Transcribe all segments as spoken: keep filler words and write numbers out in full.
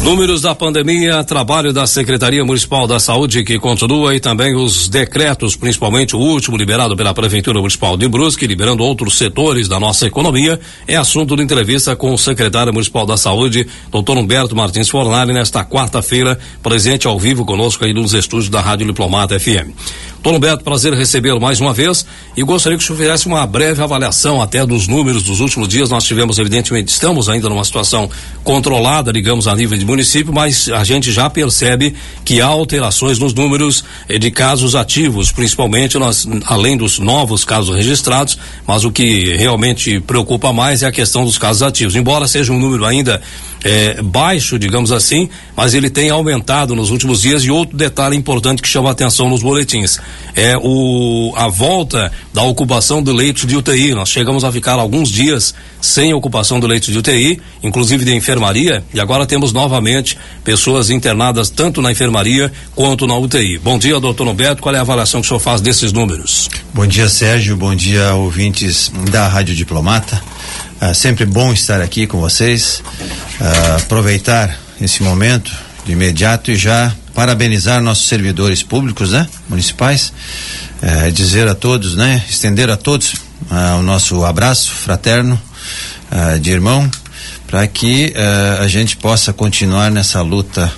Números da pandemia, trabalho da Secretaria Municipal da Saúde que continua e também os decretos, principalmente o último liberado pela Prefeitura Municipal de Brusque, liberando outros setores da nossa economia, é assunto de entrevista com o secretário municipal da Saúde, doutor Humberto Martins Fornari, nesta quarta-feira, presente ao vivo conosco aí nos estúdios da Rádio Diplomata F M. Doutor Humberto, prazer recebê-lo mais uma vez e gostaria que o senhor fizesse uma breve avaliação até dos números dos últimos dias. Nós tivemos, evidentemente, estamos ainda numa situação controlada, digamos, a nível de município, mas a gente já percebe que há alterações nos números eh, de casos ativos, principalmente nós, além dos novos casos registrados, mas o que realmente preocupa mais é a questão dos casos ativos. Embora seja um número ainda eh, baixo, digamos assim, mas ele tem aumentado nos últimos dias. E outro detalhe importante que chama a atenção nos boletins é o, a volta da ocupação do leito de U T I. Nós chegamos a ficar alguns dias sem ocupação do leito de U T I, inclusive de enfermaria, e agora temos novamente pessoas internadas tanto na enfermaria quanto na U T I. Bom dia, doutor Humberto, qual é a avaliação que o senhor faz desses números? Bom dia, Sérgio, bom dia, ouvintes da Rádio Diplomata. Ah, sempre bom estar aqui com vocês, ah, aproveitar esse momento de imediato e já parabenizar nossos servidores públicos, né, municipais, eh, dizer a todos, né, estender a todos ah, o nosso abraço fraterno ah, de irmão, para que ah, a gente possa continuar nessa luta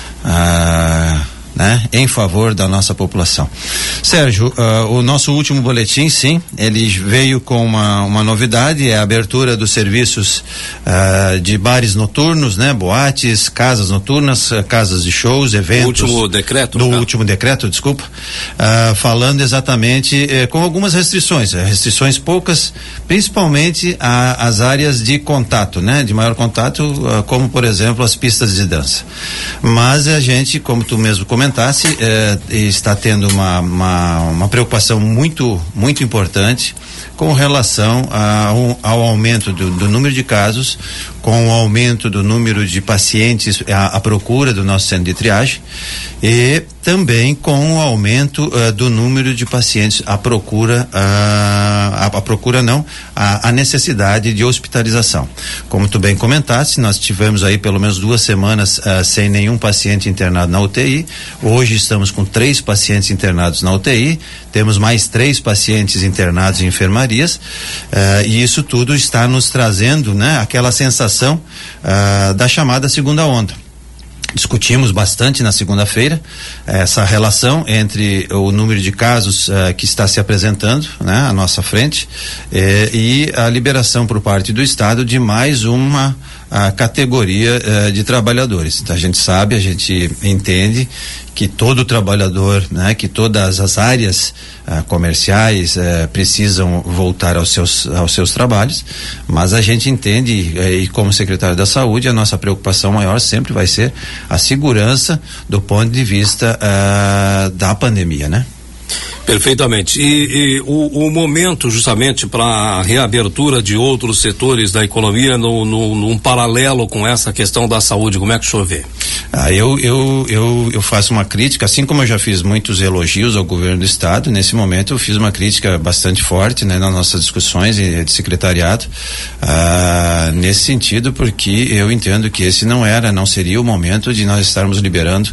ah, né, em favor da nossa população. Sérgio, uh, o nosso último boletim, sim, ele veio com uma, uma novidade, é a abertura dos serviços uh, de bares noturnos, né, boates, casas noturnas, uh, casas de shows, eventos. O último decreto? Do último decreto, desculpa, uh, falando exatamente uh, com algumas restrições, uh, restrições poucas, principalmente a, as áreas de contato, né, de maior contato, uh, como por exemplo as pistas de dança. Mas a gente, como tu mesmo comentaste, Eh, está tendo uma, uma, uma preocupação muito, muito importante com relação ao, ao aumento do, do número de casos, com o aumento do número de pacientes à, à procura do nosso centro de triagem e também com o aumento uh, do número de pacientes à procura, uh, a, a procura não, a, a necessidade de hospitalização. Como tu bem comentaste, nós tivemos aí pelo menos duas semanas uh, sem nenhum paciente internado na U T I. Hoje estamos com três pacientes internados na U T I, temos mais três pacientes internados em enfermarias, uh, e isso tudo está nos trazendo, né, aquela sensação uh, da chamada segunda onda. Discutimos bastante na segunda-feira essa relação entre o número de casos uh, que está se apresentando, né, à nossa frente, eh, e a liberação por parte do Estado de mais uma a categoria uh, de trabalhadores. Então, a gente sabe, a gente entende que todo trabalhador, né, que todas as áreas uh, comerciais uh, precisam voltar aos seus, aos seus trabalhos, mas a gente entende, uh, e como secretário da Saúde, a nossa preocupação maior sempre vai ser a segurança do ponto de vista uh, da pandemia, né? Perfeitamente. E, e o, o momento justamente para a reabertura de outros setores da economia no, no, num paralelo com essa questão da saúde, como é que o senhor vê? Ah, eu, eu, eu, eu faço uma crítica, assim como eu já fiz muitos elogios ao governo do estado, nesse momento eu fiz uma crítica bastante forte, né, nas nossas discussões de secretariado, ah, nesse sentido, porque eu entendo que esse não era, não seria o momento de nós estarmos liberando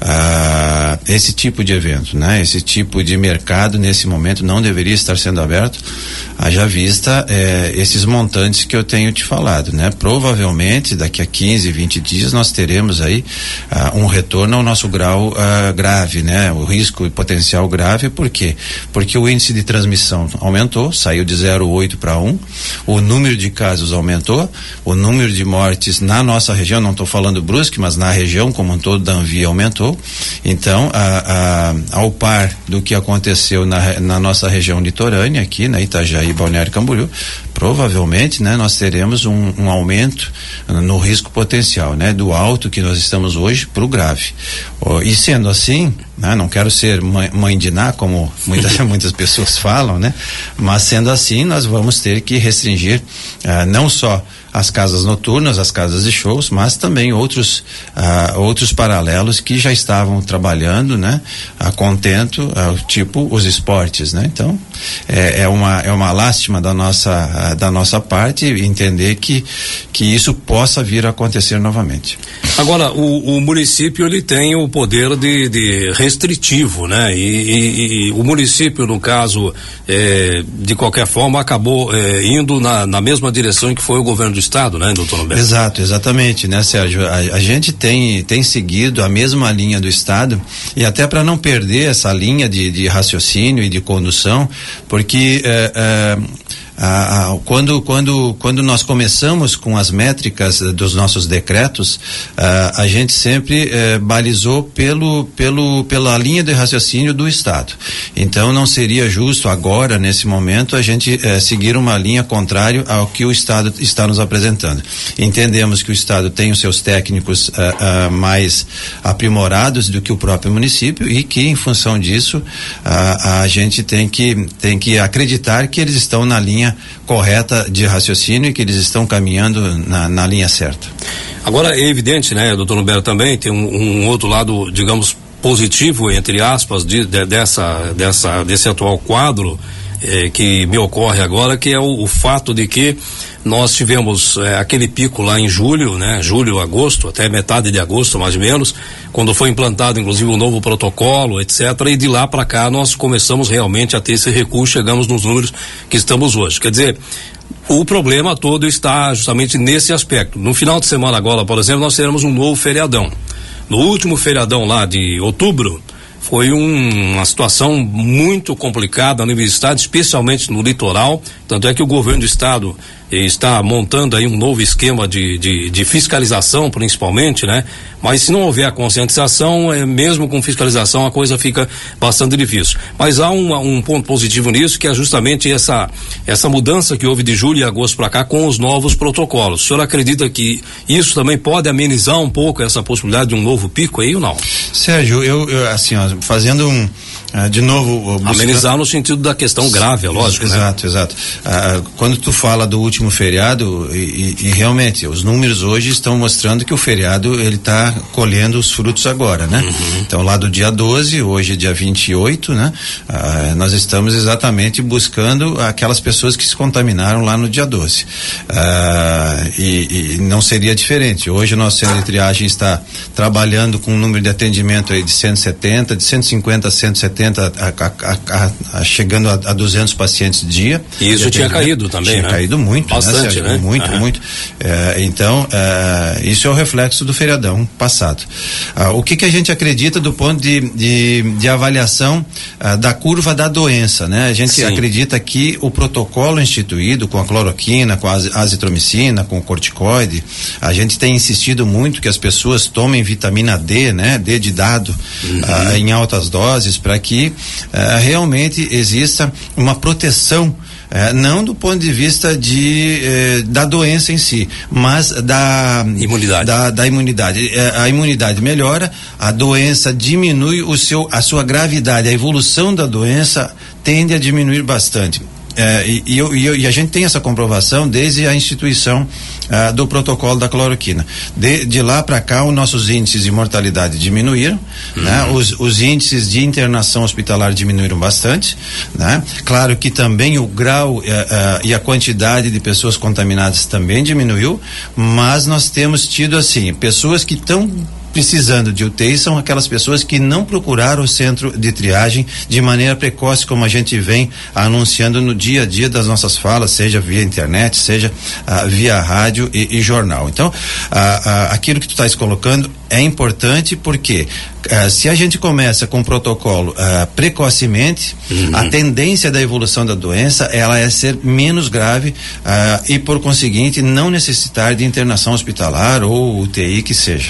ah, esse tipo de evento, né, esse tipo de mercado nesse momento não deveria estar sendo aberto, haja vista eh, esses montantes que eu tenho te falado, né? Provavelmente daqui a quinze, vinte dias nós teremos aí ah, um retorno ao nosso grau ah, grave, né? O risco e potencial grave, por quê? Porque o índice de transmissão aumentou, saiu de zero vírgula oito para um, o número de casos aumentou, o número de mortes na nossa região, não estou falando Brusque, mas na região como um todo da Anvia aumentou. Então, a, a, ao par do que aconteceu aconteceu na, na nossa região litorânea aqui, na Itajaí, Balneário Camboriú, provavelmente, né, nós teremos um, um aumento no risco potencial, né, do alto que nós estamos hoje para o grave. Oh, e sendo assim, né, não quero ser mãe, mãe de Ná, como muitas muitas pessoas falam, né, mas sendo assim nós vamos ter que restringir uh, não só as casas noturnas, as casas de shows, mas também outros uh, outros paralelos que já estavam trabalhando, né, a contento, uh, tipo os esportes, né? Então é, é uma é uma lástima da nossa uh, da nossa parte entender que que isso possa vir a acontecer novamente. Agora, o, o município ele tem o poder de, de restritivo, né? E, e, e o município, no caso, é, de qualquer forma, acabou é, indo na, na mesma direção que foi o governo do estado, né, doutor Roberto? Exato, exatamente, né, Sérgio? A, a gente tem tem seguido a mesma linha do estado e até para não perder essa linha de, de raciocínio e de condução, porque é, é, Ah, ah, quando, quando, quando nós começamos com as métricas eh, dos nossos decretos, ah, a gente sempre eh, balizou pelo, pelo, pela linha de raciocínio do Estado. Então não seria justo agora, nesse momento, a gente eh, seguir uma linha contrária ao que o Estado está nos apresentando. Entendemos que o Estado tem os seus técnicos ah, ah, mais aprimorados do que o próprio município e que, em função disso, ah, a gente tem que, tem que acreditar que eles estão na linha correta de raciocínio e que eles estão caminhando na, na linha certa. Agora é evidente, né, doutor Humberto, também tem um, um outro lado, digamos, positivo, entre aspas, de, de, dessa, dessa, desse atual quadro eh, que me ocorre agora, que é o, o fato de que nós tivemos eh, aquele pico lá em julho, né? Julho, agosto, até metade de agosto, mais ou menos, quando foi implantado, inclusive, um novo protocolo, etcétera. E de lá para cá nós começamos realmente a ter esse recuo, chegamos nos números que estamos hoje. Quer dizer, o problema todo está justamente nesse aspecto. No final de semana agora, por exemplo, nós teremos um novo feriadão. No último feriadão lá de outubro, foi um, uma situação muito complicada no nível do estado, especialmente no litoral, tanto é que o governo do estado eh, está montando aí um novo esquema de, de, de fiscalização, principalmente, né? Mas se não houver a conscientização, é, mesmo com fiscalização, a coisa fica bastante difícil. Mas há um, um ponto positivo nisso, que é justamente essa, essa mudança que houve de julho e agosto para cá com os novos protocolos. O senhor acredita que isso também pode amenizar um pouco essa possibilidade de um novo pico aí ou não? Sérgio, eu, eu assim, ó, fazendo um Uh, de novo, buscando... amenizar no sentido da questão grave, é lógico, exato, né? Exato. Uh, quando tu fala do último feriado, e, e, e realmente os números hoje estão mostrando que o feriado ele está colhendo os frutos agora, né? Uhum. Então lá do dia doze, hoje é dia vinte e oito, né? Uh, nós estamos exatamente buscando aquelas pessoas que se contaminaram lá no dia doze. Uh, e, e não seria diferente. Hoje o nosso centro de triagem está trabalhando com um número de atendimento aí de cento e setenta, de cento e cinquenta a cento e setenta. A, a, a, a, chegando a, a duzentos pacientes dia. E isso tinha caído também, tinha né? caído muito, bastante, né? né? Muito, uhum. muito. É, então, é, isso é o reflexo do feriadão passado. Ah, o que que a gente acredita do ponto de, de, de avaliação ah, da curva da doença, né? A gente Sim. acredita que o protocolo instituído com a cloroquina, com a azitromicina, com o corticoide, a gente tem insistido muito que as pessoas tomem vitamina D, né? D de dado, uhum. ah, em altas doses, para que que uh, realmente exista uma proteção, uh, não do ponto de vista de uh, da doença em si, mas da imunidade. Da, da imunidade. Uh, a imunidade melhora, a doença diminui o seu, a sua gravidade, a evolução da doença tende a diminuir bastante. É, e, e, eu, e, eu, e a gente tem essa comprovação desde a instituição ah, do protocolo da cloroquina. De, de lá para cá, os nossos índices de mortalidade diminuíram, uhum. né? os, os índices de internação hospitalar diminuíram bastante, né? Claro que também o grau eh, eh, e a quantidade de pessoas contaminadas também diminuiu, mas nós temos tido assim, pessoas que estão precisando de U T I são aquelas pessoas que não procuraram o centro de triagem de maneira precoce, como a gente vem anunciando no dia a dia das nossas falas, seja via internet, seja ah, via rádio e, e jornal. Então, ah, ah, aquilo que tu estás colocando é importante porque ah, se a gente começa com o protocolo ah, precocemente, uhum. a tendência da evolução da doença ela é ser menos grave ah, e por conseguinte não necessitar de internação hospitalar ou U T I que seja.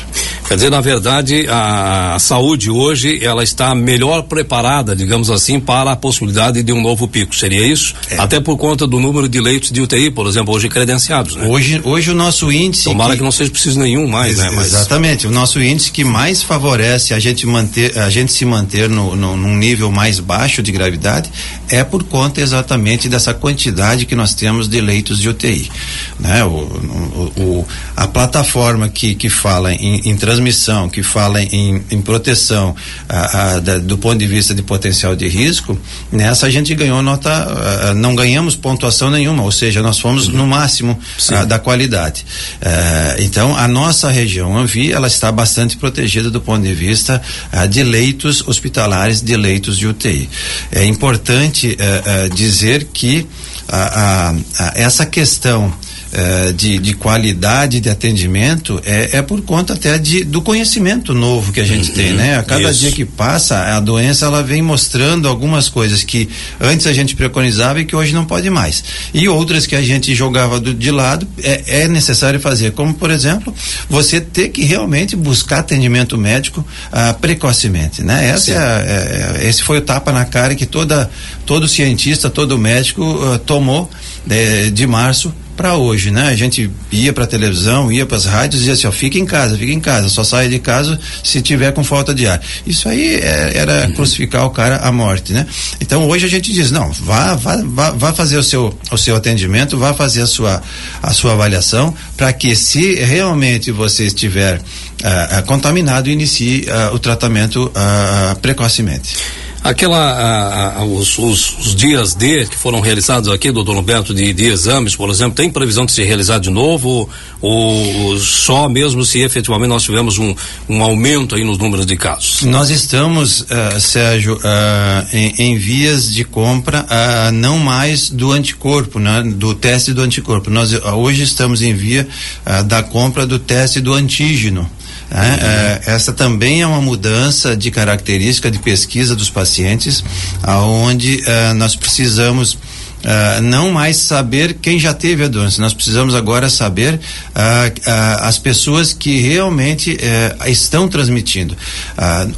Quer dizer, na verdade, a, a saúde hoje, ela está melhor preparada, digamos assim, para a possibilidade de um novo pico, seria isso? É. Até por conta do número de leitos de U T I, por exemplo, hoje credenciados, né? Hoje, hoje o nosso índice... Tomara que, que não seja preciso nenhum mais, ex- né? Mas... Exatamente, o nosso índice que mais favorece a gente manter, a gente se manter no, no, num nível mais baixo de gravidade é por conta exatamente dessa quantidade que nós temos de leitos de U T I, né? O, o, o, a plataforma que, que fala em, em transmissão, que fala em, em proteção a, a, da, do ponto de vista de potencial de risco, nessa a gente ganhou nota, a, não ganhamos pontuação nenhuma, ou seja, nós fomos uhum. no máximo a, da qualidade. A, então, a nossa região Anvi, ela está bastante protegida do ponto de vista a, de leitos hospitalares, de leitos de U T I. É importante a, a dizer que a, a, a, essa questão Uh, de, de qualidade de atendimento é, é por conta até de, do conhecimento novo que a gente uhum, tem, né? A cada isso. dia que passa, a doença ela vem mostrando algumas coisas que antes a gente preconizava e que hoje não pode mais. E outras que a gente jogava do, de lado, é, é necessário fazer, como por exemplo, você ter que realmente buscar atendimento médico uh, precocemente, né? Essa é, é, esse foi o tapa na cara que toda, todo cientista, todo médico uh, tomou de, de março para hoje, né? A gente ia para televisão, ia para as rádios e dizia assim, ó, fica em casa, fica em casa, só saia de casa se tiver com falta de ar. Isso aí é, era uhum. crucificar o cara à morte, né? Então hoje a gente diz, não, vá, vá, vá, vá fazer o seu, o seu atendimento, vá fazer a sua, a sua avaliação, para que se realmente você estiver uh, uh, contaminado, inicie uh, o tratamento uh, precocemente. Aquela, a, a, os, os, os dias D que foram realizados aqui, doutor Humberto, de, de exames, por exemplo, tem previsão de se realizar de novo ou, ou só mesmo se efetivamente nós tivemos um, um aumento aí nos números de casos? Nós estamos, uh, Sérgio, uh, em, em vias de compra, uh, não mais do anticorpo, né? Do teste do anticorpo. Nós uh, hoje estamos em via uh, da compra do teste do antígeno. É, uhum. é, essa também é uma mudança de característica de pesquisa dos pacientes, aonde é, nós precisamos é, não mais saber quem já teve a doença, nós precisamos agora saber é, é, as pessoas que realmente é, estão transmitindo. É,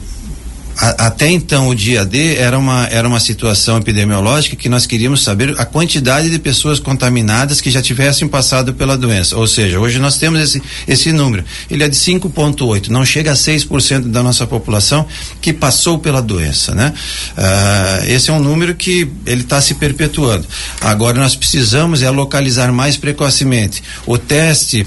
até então o dia D era uma, era uma situação epidemiológica que nós queríamos saber a quantidade de pessoas contaminadas que já tivessem passado pela doença, ou seja, hoje nós temos esse, esse número, ele é de cinco vírgula oito, não chega a seis por cento da nossa população que passou pela doença, né? Ah, esse é um número que ele está se perpetuando. Agora nós precisamos é localizar mais precocemente. O teste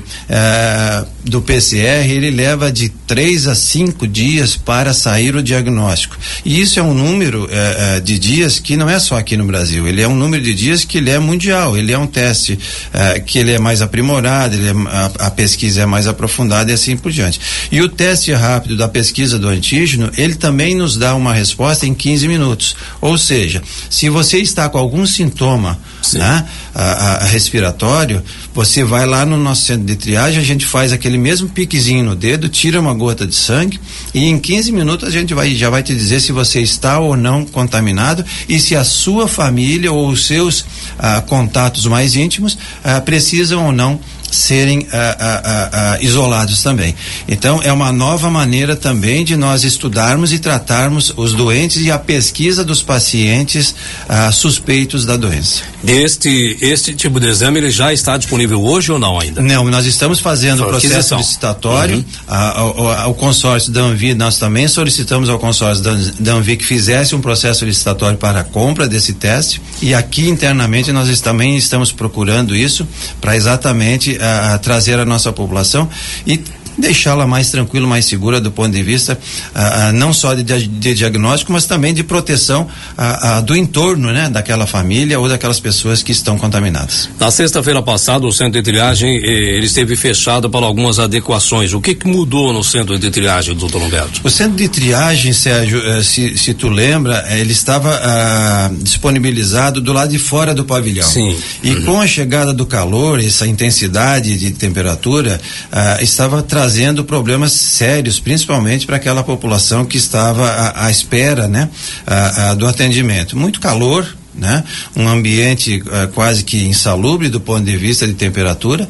ah, do P C R, ele leva de três a cinco dias para sair o diagnóstico. E isso é um número eh, de dias que não é só aqui no Brasil, ele é um número de dias que ele é mundial, ele é um teste eh, que ele é mais aprimorado, ele é, a, a pesquisa é mais aprofundada e assim por diante. E o teste rápido da pesquisa do antígeno, ele também nos dá uma resposta em quinze minutos. Ou seja, se você está com algum sintoma, né, a, a, a respiratório, você vai lá no nosso centro de triagem, a gente faz aquele mesmo piquezinho no dedo, tira uma gota de sangue e em quinze minutos a gente vai, já vai te dizer se você está ou não contaminado e se a sua família ou os seus ah, contatos mais íntimos ah, precisam ou não serem ah, ah, ah, isolados também. Então é uma nova maneira também de nós estudarmos e tratarmos os doentes e a pesquisa dos pacientes ah, suspeitos da doença. Este, este tipo de exame ele já está disponível hoje ou não ainda? Não, nós estamos fazendo o processo licitatório, uhum. ao, ao consórcio da Anvi, nós também solicitamos ao consórcio da, da Anvi que fizesse um processo licitatório para a compra desse teste e aqui internamente nós também estamos procurando isso para exatamente a, a trazer a nossa população e deixá-la mais tranquila, mais segura do ponto de vista ah, ah, não só de, de diagnóstico, mas também de proteção ah, ah, do entorno, né, daquela família ou daquelas pessoas que estão contaminadas. Na sexta-feira passada o centro de triagem eh, ele esteve fechado para algumas adequações. O que que mudou no centro de triagem, doutor Humberto? O centro de triagem, Sérgio, eh, se, se tu lembra, eh, ele estava ah, disponibilizado do lado de fora do pavilhão. Sim. E uhum. com a chegada do calor, essa intensidade de temperatura, ah, estava trazendo trazendo problemas sérios, principalmente para aquela população que estava à, à espera, né, a, a, do atendimento. Muito calor, né? Um ambiente uh, quase que insalubre do ponto de vista de temperatura,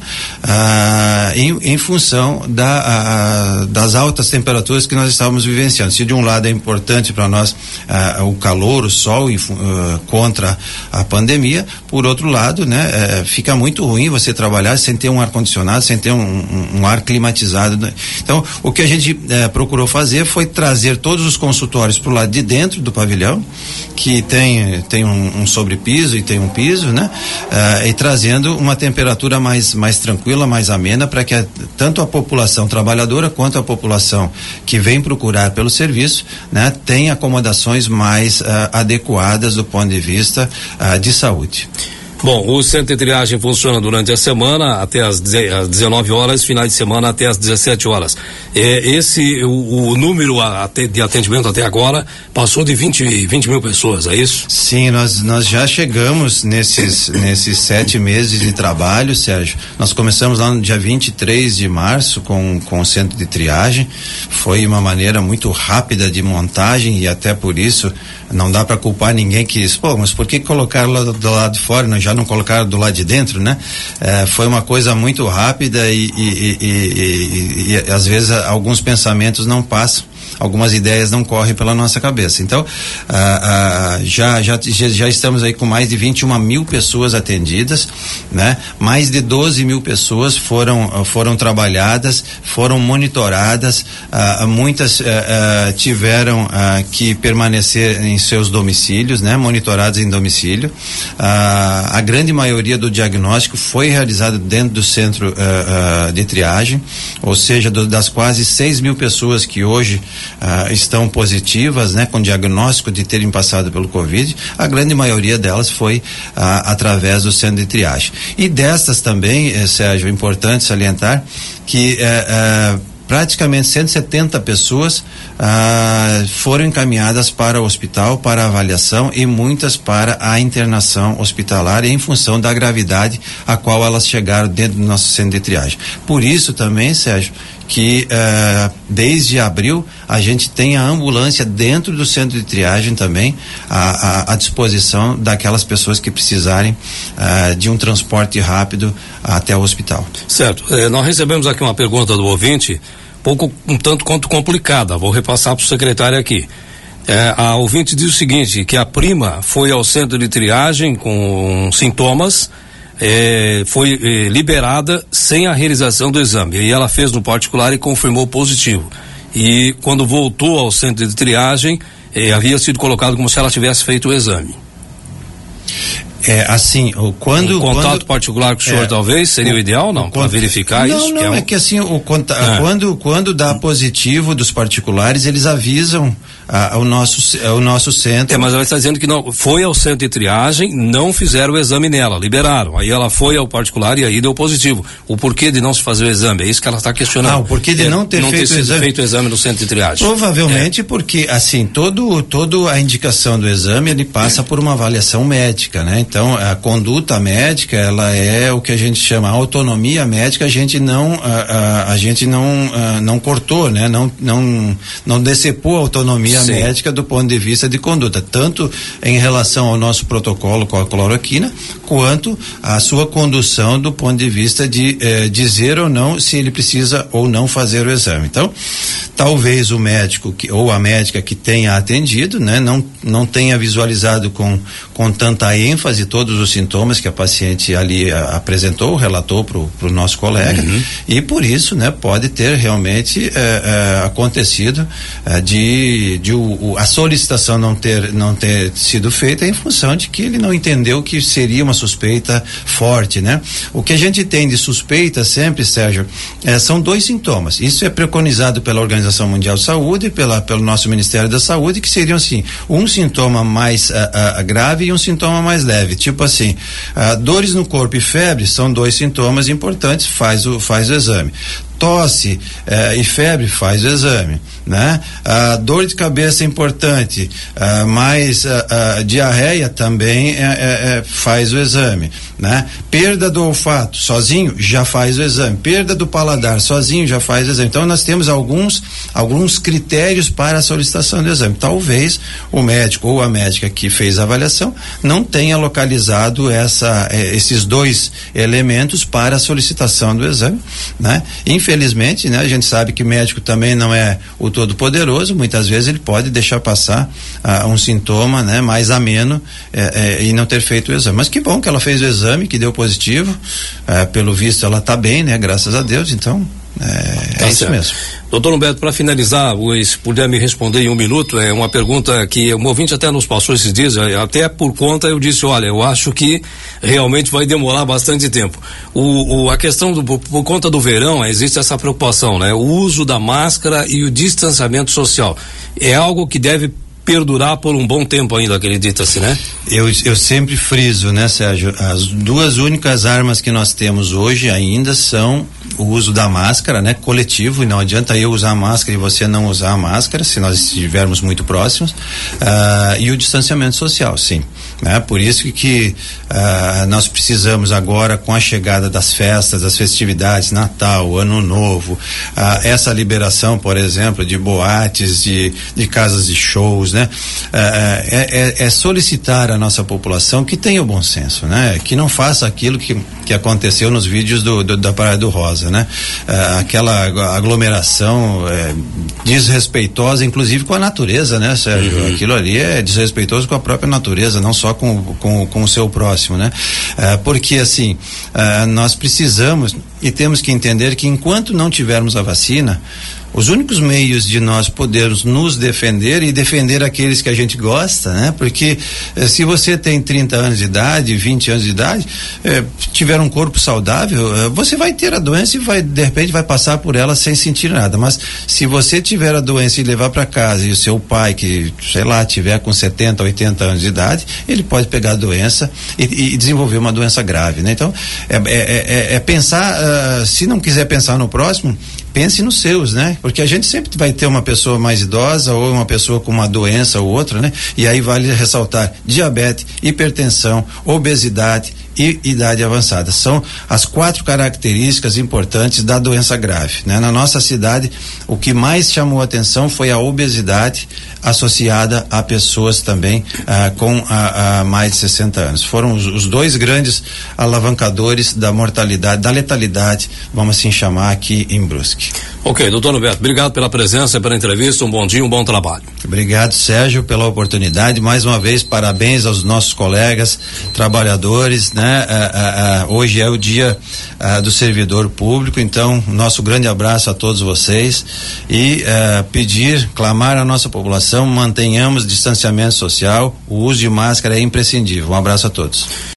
uh, em, em função da, uh, das altas temperaturas que nós estávamos vivenciando. Se de um lado é importante para nós uh, o calor, o sol uh, contra a pandemia, por outro lado, né, uh, fica muito ruim você trabalhar sem ter um ar condicionado, sem ter um, um, um ar climatizado, né? Então, o que a gente uh, procurou fazer foi trazer todos os consultórios para o lado de dentro do pavilhão, que tem tem um um sobrepiso e tem um piso, né? Uh, e trazendo uma temperatura mais mais tranquila, mais amena, para que a, tanto a população trabalhadora quanto a população que vem procurar pelo serviço, né, tenha acomodações mais uh, adequadas do ponto de vista uh, de saúde. Bom, o centro de triagem funciona durante a semana até as dezenove horas, finais de semana até as dezessete horas. É, esse, o, o número a, de atendimento até agora passou de vinte mil pessoas, é isso? Sim, nós, nós já chegamos nesses, nesses sete meses de trabalho, Sérgio. Nós começamos lá no dia vinte e três de março com, com o centro de triagem. Foi uma maneira muito rápida de montagem e até por isso não dá para culpar ninguém que disse, pô, mas por que colocaram lá do, do lado de fora, não, já não colocaram do lado de dentro, né? É, foi uma coisa muito rápida e, e, e, e, e, e às vezes alguns pensamentos não passam, algumas ideias não correm pela nossa cabeça. Então, ah, ah, já, já, já estamos aí com mais de vinte e uma mil pessoas atendidas, né? Mais de doze mil pessoas foram, foram trabalhadas, foram monitoradas, ah, muitas ah, ah, tiveram ah, que permanecer em seus domicílios, né? Monitoradas em domicílio. Ah, a grande maioria do diagnóstico foi realizado dentro do centro ah, ah, de triagem, ou seja, do, das quase seis mil pessoas que hoje Uh, estão positivas, né, com diagnóstico de terem passado pelo Covid, a grande maioria delas foi uh, através do centro de triagem. E destas também, eh, Sérgio, é importante salientar que eh, eh, praticamente cento e setenta pessoas ah, foram encaminhadas para o hospital para avaliação e muitas para a internação hospitalar em função da gravidade a qual elas chegaram dentro do nosso centro de triagem. Por isso também, Sérgio, que uh, desde abril a gente tem a ambulância dentro do centro de triagem também à, à, à disposição daquelas pessoas que precisarem uh, de um transporte rápido até o hospital. Certo. Eh, nós recebemos aqui uma pergunta do ouvinte, pouco um tanto quanto complicada, vou repassar para o secretário aqui. É, a ouvinte diz o seguinte, que a prima foi ao centro de triagem com sintomas, É, foi é, liberada sem a realização do exame. E ela fez no particular e confirmou positivo. E quando voltou ao centro de triagem, é, havia sido colocado como se ela tivesse feito o exame. É assim, o quando um contato quando, particular com o senhor, é, talvez seria o, o ideal, não, para verificar não, isso. Não, que é, um... um... é que assim o conta, é. quando quando dá positivo dos particulares, eles avisam a, ao nosso ao nosso centro. É, mas ela está dizendo que não foi ao centro de triagem, não fizeram o exame nela, liberaram. Aí ela foi ao particular e aí deu positivo. O porquê de não se fazer o exame? É isso que ela está questionando. Ah, o porquê de é, não ter não feito, ter o exame. feito o exame no centro de triagem. Provavelmente é. porque assim todo todo a indicação do exame ele passa é. por uma avaliação médica, né? Então a conduta conduta médica, ela é o que a gente chama autonomia médica, a gente não a, a, a gente não a, não cortou, né? Não não não decepou a autonomia Sim. médica do ponto de vista de conduta, tanto em relação ao nosso protocolo com a cloroquina, quanto a sua condução do ponto de vista de eh, dizer ou não se ele precisa ou não fazer o exame. Então, talvez o médico que, ou a médica que tenha atendido, né, não não tenha visualizado com com tanta ênfase todos os sintomas que a paciente ali a, apresentou, relatou para o nosso colega, uhum. e por isso, né, pode ter realmente é, é, acontecido é, de, de o, o, a solicitação não ter não ter sido feita em função de que ele não entendeu que seria uma suspeita forte, né? O que a gente tem de suspeita sempre, Sérgio, é, são dois sintomas. Isso é preconizado pela Organização Mundial de Saúde e pela, pelo nosso Ministério da Saúde, que seriam assim, um sintoma mais a, a, grave e um sintoma mais leve, tipo assim, ah, dores no corpo e febre são dois sintomas importantes, faz o, faz o exame. tosse eh, e febre, faz o exame, né? A dor de cabeça é importante, ah, mas a, a diarreia também é, é, é, faz o exame, né? Perda do olfato sozinho já faz o exame, perda do paladar sozinho já faz o exame. Então nós temos alguns alguns critérios para a solicitação do exame. Talvez o médico ou a médica que fez a avaliação não tenha localizado essa eh, esses dois elementos para a solicitação do exame, né? Infelizmente, né, a gente sabe que médico também não é o todo poderoso, muitas vezes ele pode deixar passar ah, um sintoma, né, mais ameno eh, eh, e não ter feito o exame. Mas que bom que ela fez o exame, que deu positivo, eh, pelo visto ela está bem, né, graças a Deus. Então é, tá é isso mesmo. Doutor Humberto, para finalizar, se puder me responder em um minuto, é uma pergunta que um ouvinte até nos passou esses dias, até por conta eu disse, olha, eu acho que realmente vai demorar bastante tempo. O, o, a questão do, por, por conta do verão, existe essa preocupação, né? O uso da máscara e o distanciamento social. É algo que deve perdurar por um bom tempo ainda, acredita-se, né? Eu, eu sempre friso, né, Sérgio? As duas únicas armas que nós temos hoje ainda são o uso da máscara, né, coletivo, e não adianta eu usar a máscara e você não usar a máscara, se nós estivermos muito próximos, uh, e o distanciamento social, sim, né? Por isso que, que uh, nós precisamos agora, com a chegada das festas, das festividades, Natal, Ano Novo, uh, essa liberação, por exemplo, de boates, de, de casas de shows, né? Uh, é, é, é solicitar à nossa população que tenha o bom senso, né? Que não faça aquilo que, que aconteceu nos vídeos do, do, da Praia do Rosa, né? Uh, aquela aglomeração é, desrespeitosa, inclusive com a natureza, né, Sérgio? Uhum. Aquilo ali é desrespeitoso com a própria natureza, não só com, com, com o seu próximo, né? Uh, porque assim, uh, nós precisamos e temos que entender que enquanto não tivermos a vacina, os únicos meios de nós podermos nos defender e defender aqueles que a gente gosta, né? Porque eh, se você tem trinta anos de idade, vinte anos de idade, eh, tiver um corpo saudável, eh, você vai ter a doença e vai, de repente, vai passar por ela sem sentir nada. Mas se você tiver a doença e levar para casa e o seu pai, que, sei lá, tiver com setenta, oitenta anos de idade, ele pode pegar a doença e, e desenvolver uma doença grave, né? Então, é, é, é, é pensar, uh, se não quiser pensar no próximo, pense nos seus, né? Porque a gente sempre vai ter uma pessoa mais idosa ou uma pessoa com uma doença ou outra, né? E aí vale ressaltar diabetes, hipertensão, obesidade e idade avançada. São as quatro características importantes da doença grave, né? Na nossa cidade, o que mais chamou a atenção foi a obesidade associada a pessoas também ah, com a, a mais de sessenta anos. Foram os, os dois grandes alavancadores da mortalidade, da letalidade, vamos assim chamar, aqui em Brusque. Ok, doutor Humberto, obrigado pela presença, pela entrevista, um bom dia, um bom trabalho. Obrigado, Sérgio, pela oportunidade. Mais uma vez, parabéns aos nossos colegas trabalhadores, né? Ah, ah, ah, hoje é o dia ah, do servidor público, então nosso grande abraço a todos vocês e ah, pedir, clamar à nossa população, mantenhamos distanciamento social, o uso de máscara é imprescindível. Um abraço a todos.